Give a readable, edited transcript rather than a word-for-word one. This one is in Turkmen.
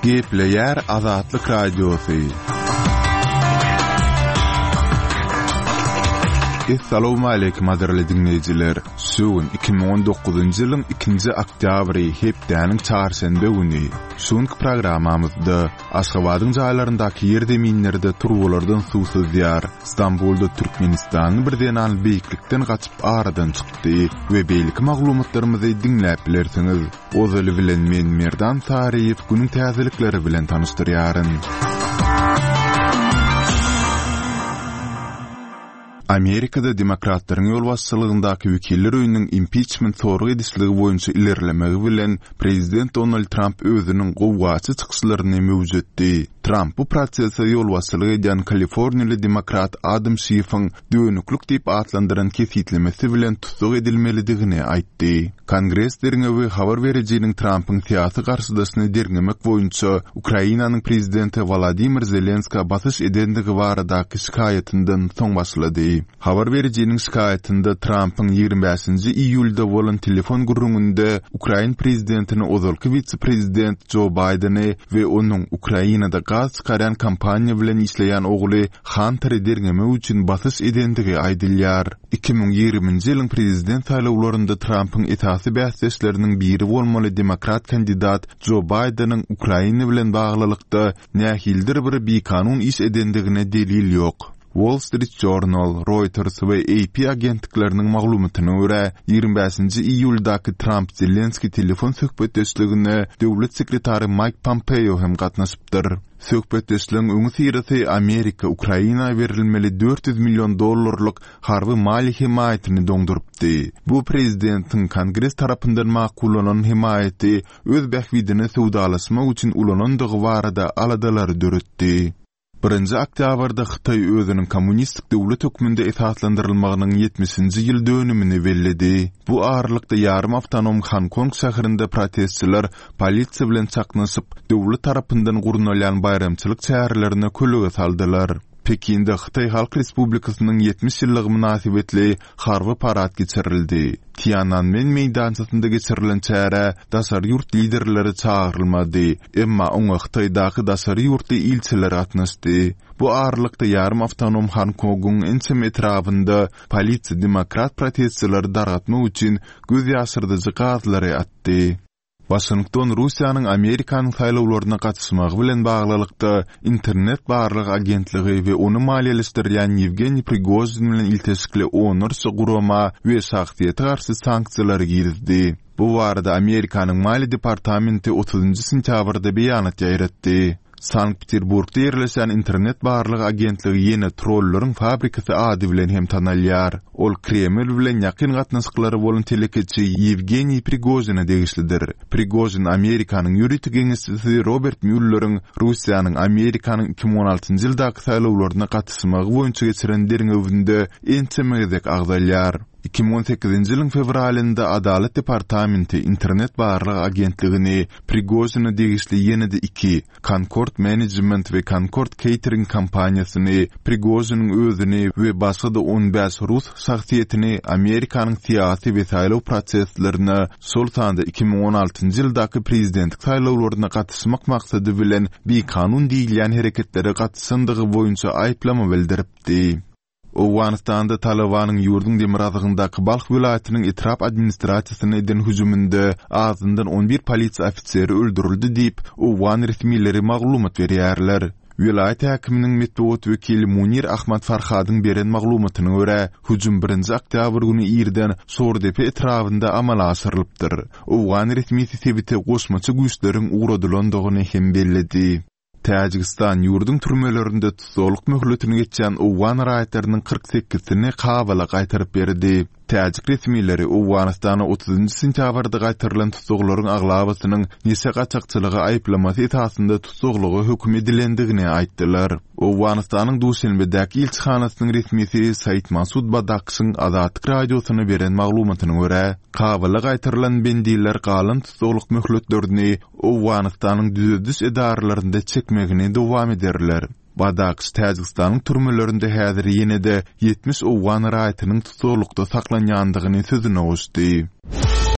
Gepleyer Azatlyk Radiosu. Assalamu alaykum aderli dinleyijiler. Şuun 2019-njy ýylyň 2-nji oktýabry hepdäniň çarşembe güni. Şuňky programamyzda Aşgabatyň jaýlaryndaky ýerdeminlerde turgulardan suwsuz ýar, Istanbulda Türkmenistanyň birden al beýiklikden gaçyp aradan çykdy we beýlik maglumatlarymyzy dinläp bilersiňiz. Ozaly bilen men Merdan Sariýew günüň täzelikleri bilen tanışdyrýaryn. Amerikada demokratlaryň ýol başçylygyndaky wekiller öýüniň impeachment sorgu edişligi boýunça ilerlemegi bilen prezident Donald Trump özüniň gowwaçy çykyşlaryny mewjutdy. Trump bu prosesde ýol başçylygy eden Kaliforniýaly demokrat Adam Schiff'in dönüklük diýip atlandyran kesitlemesi bilen tutuk edilmelidigini aýtdy. Kongresslerine we habar berejiniň Trump'yň syýasy garşydaşyny derňemek boýunça Ukrainanyň prezidenti Volodymyr Zelenski basyş edendigi baradaky şikaýatynden soň başlady. Habar berejiniň şikaýatynda Trump'yň 25-nji iýulda bolan telefon gurrunynda Ukraina prezidentini ozalky vice-prezident Joe Biden'i we onuň Ukrainada gaz çıkaran kampanya bilen işleýän ogly Hunter'y derňemek üçin basyş edendigi aýdylýar. 2020-nji ýylyň prezident saýlawlarynda Trump'yň etasi bäsleşleriniň biri bolmaly demokrat kandidat Joe Biden'yň Ukraina bilen baglylykda nähildir bir bikanun iş edendigine delil ýok. Wall Street Journal, Reuters we AP agentlikleriniň maglumatyna görä 25-nji iýuldaky Trump-Zelenski telefon söhbetdeşligine döwlet sekretary Mike Pompeo hem gatnaşypdyr. Söhbetdeşligiň öňü sirasy Amerika Ukraina berilmeli 400 milyon dollarlyk harby mali himayatyny doňdurypdy. Bu prezidentiň Kongress tarapyndan makullanan himayeti öz bähwidini sowdalaşmak üçin ulanandygy barada aladalary döretdi. 1-nji oktýabrda Hytaý özüniň kommunistik döwlet hökmünde esaslandyrylmagynyň 70-nji ýyl dönümini belledi. Bu aralykda ýarym awtonom Hong Kong şäherinde protestçiler polisiýa bilen çaknaşyp döwlet tarapyndan gurulýan bayramçylyk çäherlerine kölege saldylar. Pekinde Hytaý Halk Respublikasynyň 70 ýyllygy münasibetli harby parat geçirildi. Tiananmen meýdançasynda geçirilen çäre daşary ýurt liderleri çağırylmady, emma oňa Hytaýdaky daşary ýurtly ilçiler gatnaşdy. Bu aralykda ýarym awtonom Hong Kongyň ençem etrafynda polisiýa demokrat protestçileri dargatmak üçin göz ýaşyrdyjy gazlary atdy. Washington Russiýanyň Amerikanyň saýlawlaryna gatnaşmagy bilen baglylykda internet barlyk agentligi we onu maliýeleşdirýän Yevgeniy Prigozhin bilen ilteşikli onurça gurama we şahsiýete garşy sanksiýalar girdi. Bu barada Amerikanyň Maliýe departamenti 30-njy sentýabrda beýanat ýaýratdy. Sankt-Peterburgda ýerleşen internet barlyk agentligi ýene trollların fabrikasy ady bilen hem tanalýar. Ol Kreml bilen ýakyn gatnaşyklary bolan telekeçi Yevgeniy Prigozhina degişlidir. Prigozhin Amerikanyň ýuridik geňeşçisi Robert Mueller'ın Russiýanyň Amerikanyň 2016-njy ýyldaky saýlawlaryna gatnaşmagy boýunça geçiren derňewinde ençemegizek agdalýar. 2018-nji ýylyň fevralynda Adalet departamenti internet barlyk agentligini Prigozhina degişli ýene-de 2 Concord Management we Concord Catering kompaniýasyny Prigozhinin özüni we başga da 15 rus şahsiýetini Amerikanyň syýasy we saýlaw proseslerini sol sanda 2016-njy ýyldaky prezidentlik saýlawlaryna gatnaşmak maksady bilen bir kanun diýilýän hereketlere gatnaşandygy boýunça aýplama bildiripdi. Owganistanda Talabanyň ýurdun demirazygyndaky Balx vilayatynyň etrap administrasiýasyna eden hüjüminde azyndan 11 polisiýa ofiseri öldürildi diýip Owgan resmiýetleri maglumat berýärler. Vilayat häkiminiň metbuat wekili Munir Ahmad Farhadyň beren maglumatyna görä, hüjüm 1-nji oktýabr güni ýerden Sordepe etrafynda amala aşyrylypdyr. Owgan resmiýeti sebite goşmaçy güýçleriň ugradylandygyny hem belledi. Täjikistan ýurdun türmelerinde tutuluk möhletini geçen Owgan raýatlarynyň 48-sini kabala gaýtaryp berdi. Täjik resmiýetleri Owganistana 30-njy sentýabrda gaýtarylan tutuklaryň aglabasynyň nese gaçakçylygy aýplamasy esasında tutuklugy hökm edilendigini aýtdylar. Owganistanyň Duşanbedäki ilçihanasynyň resmiýeti Said Masud Badakşyň Azatlyk radiosyna beren maglumatyna görä, kabala gaýtarylan bendiler galan tutukluk möhletlerini Owganistanyň düzediş edarlarynda çekmegini dowam ederler. Badakş Täjikistanyň türmelerinde häzir ýene-de 70 Owgan raýatynyň tutuklukda saklanýandygyny sözüne goşdy.